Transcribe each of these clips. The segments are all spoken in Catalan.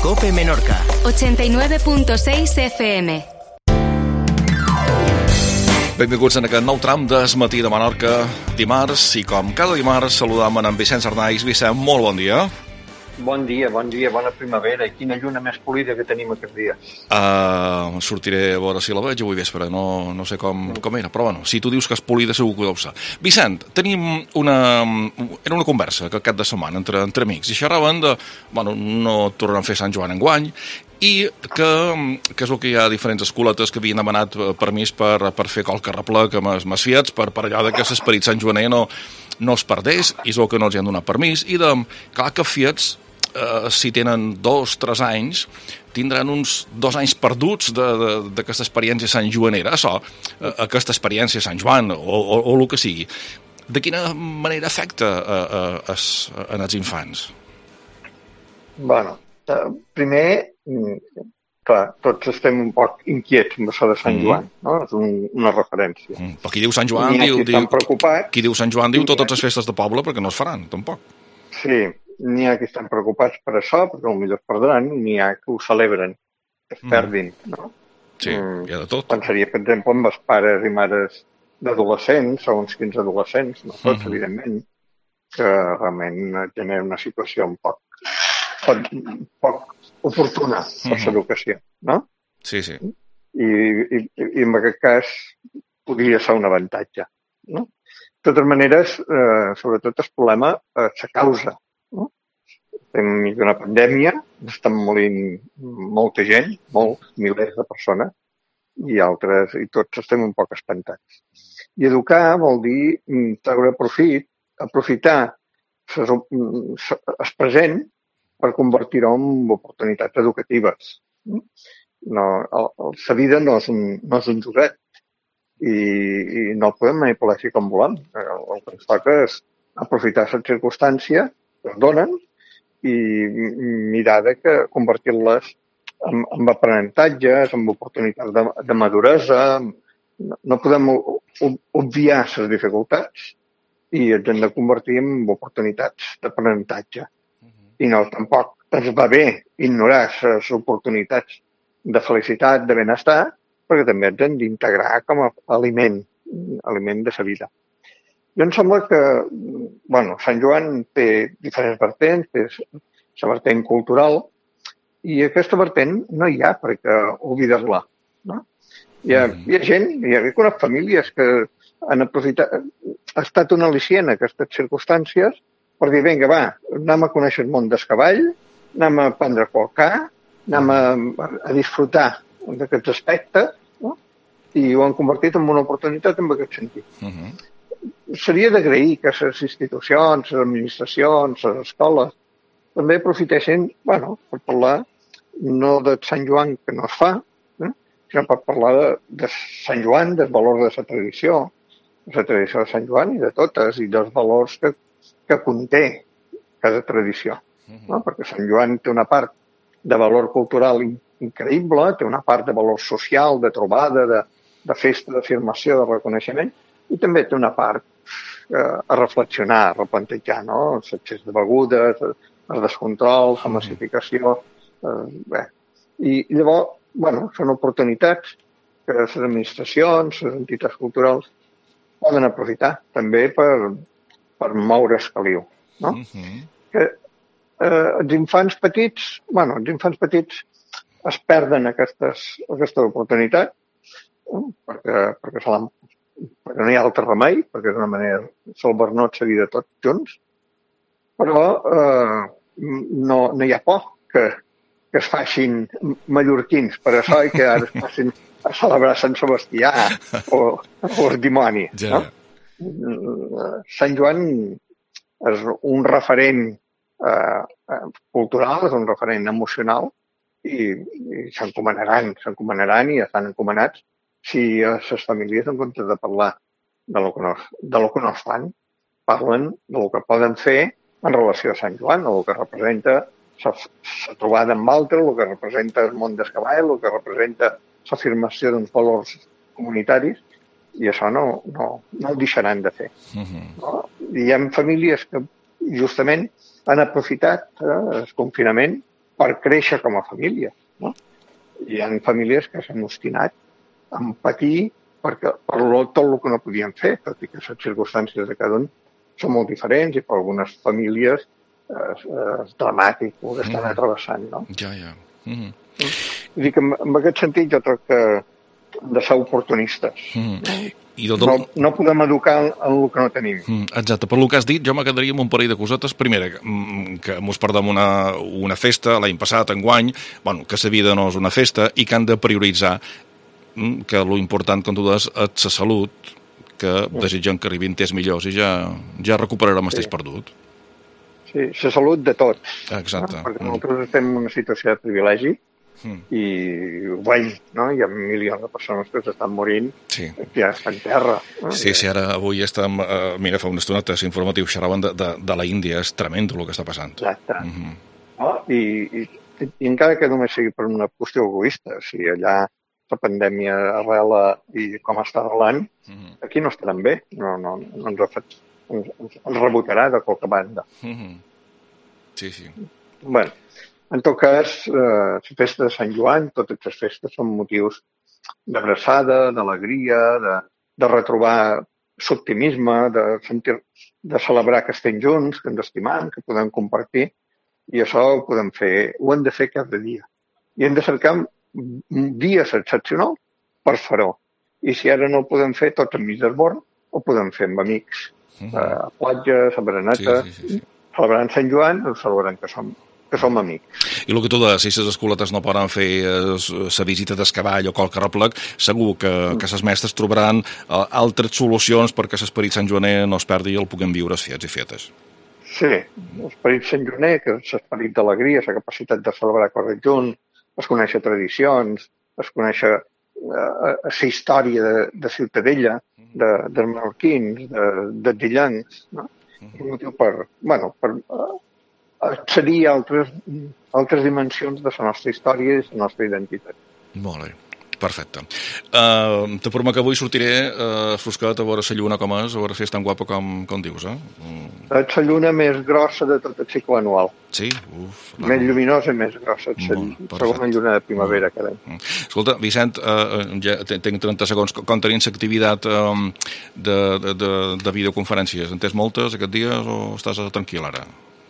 COPE Menorca. 89.6 FM. Benvinguts en aquest nou tram d'Es Matí de Menorca, dimarts, i com cada dimarts saludam en Vicenç Arnaiz. Vicent, molt bon dia. Bon dia, bona primavera. I quina lluna més polida que tenim aquest dia. Sortiré a veure si la veig avui vespre, no sé com era, però bueno, si tu dius que és polida segur que ho deu ser. Vicent, tenim era una conversa que cap de setmana entre amics, i xerraven de, no tornaran a fer Sant Joan enguany, i que és el que hi ha diferents escoletes que havien demanat permís per fer qualque replec amb els fiets, per allò que l'esperit Sant Joaner no es perdés, i és el que no els hi han donat permís, i clar que fiets, si tenen 2-3 anys, tindran uns 2 anys perduts d'aquesta experiència Sant Joanera, aquesta experiència Sant Joan, o el que sigui. De quina manera afecta en els infants? Bueno, primer, clar, tots estem un poc inquiets amb això de Sant Joan, no? És una referència. Però qui diu Sant Joan diu totes les festes de poble perquè no es faran, tampoc. Sí, n'hi ha que estan preocupats per això, perquè potser es perdran, n'hi ha que ho celebren, que es perdin, no? Sí, hi ha de tot. Pensaria, per exemple, amb els pares i mares d'adolescents, o uns 15 adolescents, no tots, evidentment, que realment genera una situació un poc oportuna per l'educació, no? Sí. I en aquest cas podria ser un avantatge, no? De totes maneres, sobretot el problema és la causa, no? Estem en una pandèmia, estan morint molta gent, milers de persones, i tots estem un poc espantats. I educar vol dir treure profit, aprofitar el present per convertir-ho en oportunitats educatives. La vida no és un joguet i no el podem manipular així com volem. El que ens toca és aprofitar les circumstàncies que es donen i mirar de convertir-les en aprenentatges, en oportunitats de maduresa. No podem obviar les dificultats i ens hem de convertir en oportunitats d'aprenentatge. I no, tampoc ens va bé ignorar les oportunitats de felicitat, de benestar, perquè també ens hem d'integrar com a aliment de la vida. Jo em sembla que, Sant Joan té diferents vertents, té la vertent cultural, i aquesta vertent no hi ha per què oblidar-la, no? Hi ha gent, hi ha unes famílies que han aprofitat, ha estat un al·licient en aquestes circumstàncies per dir, vinga, anem a conèixer el món del cavall, anem a aprendre a qualcar, anem a disfrutar d'aquests aspectes, no? I ho han convertit en una oportunitat en aquest sentit. Seria d'agrair que les institucions, les administracions, les escoles, també aprofitessin, per parlar no de Sant Joan que no es fa, sinó per parlar de Sant Joan, dels valors de la tradició de Sant Joan i de totes, i dels valors que conté cada tradició. No? Perquè Sant Joan té una part de valor cultural increïble, té una part de valor social, de trobada, de festa, d'afirmació, de reconeixement, i també té una part a reflexionar, a replantejar, no? L'excés de begudes, el descontrol, la massificació. I llavors, són oportunitats que les administracions, les entitats culturals poden aprofitar també per moure el caliu, no? Els infants petits es perden aquesta oportunitat perquè no hi ha altre remei, perquè és una manera de salvar-nos la vida tots junts, però no hi ha por que es facin mallorquins per això i que ara es facin a celebrar Sant Sebastià o el dimoni, no? Sant Joan és un referent cultural, és un referent emocional i s'encomanaran i estan encomanats si les famílies, en comptes de parlar de lo que no fan, parlen del que poden fer en relació a Sant Joan, el que representa la trobada amb altres, el que representa el món del cavall, el que representa l'afirmació d'uns valors comunitaris, i això no ho deixaran de fer. No? Hi ha famílies que justament han aprofitat el confinament per créixer com a família. No? Hi ha famílies que s'han obstinat en patir per tot el que no podien fer, tot i que les circumstàncies de cada un són molt diferents i per algunes famílies és dramàtic el que estan travessant. No? Ja. Vull dir que en aquest sentit jo crec que hem de ser oportunistes. No podem educar en el que no tenim. Exacte, per el que has dit, jo m'agradaria amb un parell de cosetes. Primera, que mos perdem una festa l'any passat, enguany, que la vida no és una festa i que han de prioritzar que l'important, com tu dius, és la salut, que desitgem que arribin temps millors i ja recuperarem el temps perdut. Sí, la salut de tots. Exacte. Perquè nosaltres estem en una situació de privilegi i ho veiem, no? Hi ha milions de persones que s'estan morint que ja estan en terra. Sí, ara avui estem... Mira, fa una estona l'informatiu xerraven de la Índia, és tremendo el que està passant. Exacte. I encara que només sigui per una qüestió egoista, si allà la pandèmia arrela i com està arrelant, aquí no estarem bé, no ens rebotarà de qualque banda. Sí. Bé, en tot cas, la festa de Sant Joan, totes les festes són motius d'abraçada, d'alegria, de retrobar l'optimisme, de celebrar que estem junts, que ens estimem, que podem compartir, i això ho hem de fer cada dia. I hem de cercar dies excepcionals per fer-ho. I si ara no ho podem fer tots enmig del bord, ho podem fer amb amics, a platges, a berenetes, celebrant Sant Joan o celebrant que som amics. I el que tu deies, si les escoletes no poden fer la visita del cavall o qualque replec, segur que les mestres trobaran altres solucions perquè l'esperit santjoaner no es perdi i el puguem viure els fets i fetes. Sí, l'esperit santjoaner, que és l'esperit d'alegria, la capacitat de celebrar coses junts, es conèixer tradicions, es conèixer la història de Ciutadella, dels menorquins, dels dillancs, no? Un motiu per accedir a altres dimensions de la nostra història i la nostra identitat. Molt bé, perfecte. Te promet que avui sortiré fosquet a veure la lluna com és, a veure si és tan guapa com dius, És la lluna més grossa de tot el cicle anual. Sí? Més lluminosa i més grossa. Segona lluna de primavera cada any. Escolta, Vicent, ja tinc 30 segons. Com tenim l'activitat de videoconferències? En tens moltes aquests dies o estàs tranquil ara?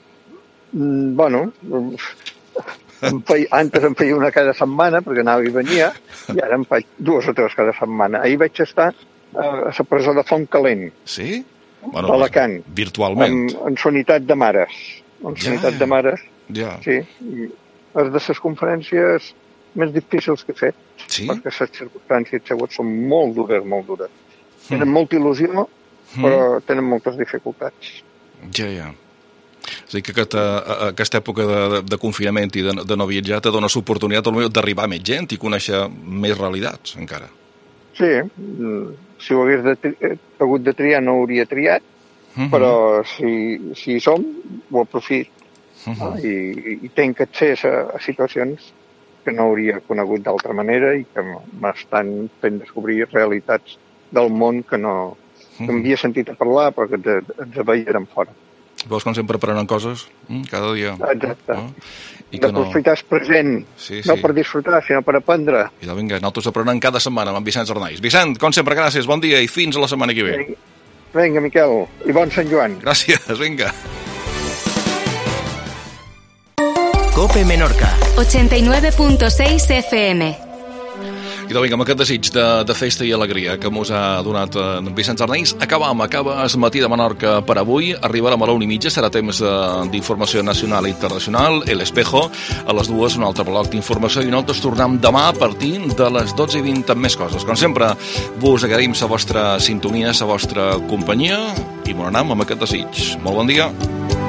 Antes em feia una cada setmana perquè anava i venia i ara em faig 2 o 3 cada setmana. Ahir vaig estar a la presó de Fontcalent. Sí? A Alacant. Virtualment. En sanitat de mares. En sanitat de mares. Ja. Sí. És de les conferències més difícils que he fet. Sí? Perquè les circumstàncies següents són molt dures, molt dures. Tenen molta il·lusió, però tenen moltes dificultats. Ja. És a dir, que aquesta època de confinament i de no viatjar te dona l'oportunitat d'arribar a més gent i conèixer més realitats, encara. Sí, si ho hagués hagut de triar no ho hauria triat, però si hi som, ho aprofit. I tinc accés a situacions que no hauria conegut d'altra manera i que m'estan fent descobrir realitats del món que no havia sentit a parlar però que ens veien fora. Veus com sempre aprenent coses cada dia. Exacte. D'aprofitar el present, no per disfrutar, sinó per aprendre. I vinga, nosaltres aprenem cada setmana amb Vicent Arnaiz. Vicent, com sempre, gràcies, bon dia i fins a la setmana que ve. Vinga, Miquel, i bon Sant Joan. Gràcies, vinga. COPE Menorca 89.6 FM. I vinga, amb aquest desig de festa i alegria que mos ha donat Vicent Arnaiz, acaba el matí de Menorca per avui. Arribarem a la 1:30, serà temps d'informació nacional i internacional, El Espejo, a les 2 un altre bloc d'informació i nosaltres tornem demà a partir de les 12:20 amb més coses. Com sempre, vos agraïm la vostra sintonia, la vostra companyia i bon anam amb aquest desig. Molt bon dia.